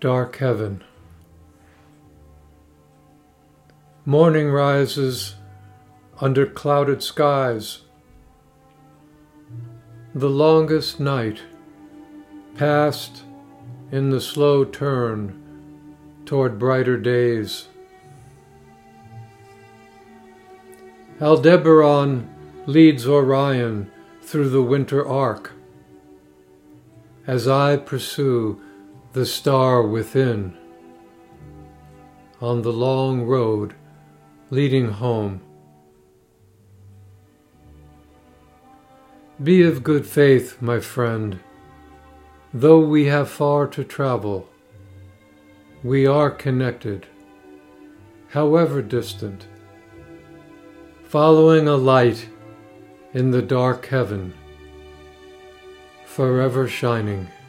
Dark heaven. Morning rises under clouded skies. The longest night passed in the slow turn toward brighter days. Aldebaran leads Orion through the winter arc, as I pursue the star within on the long road leading home. Be of good faith, my friend. Though we have far to travel, we are connected, however distant, following a light in the dark heaven, forever shining.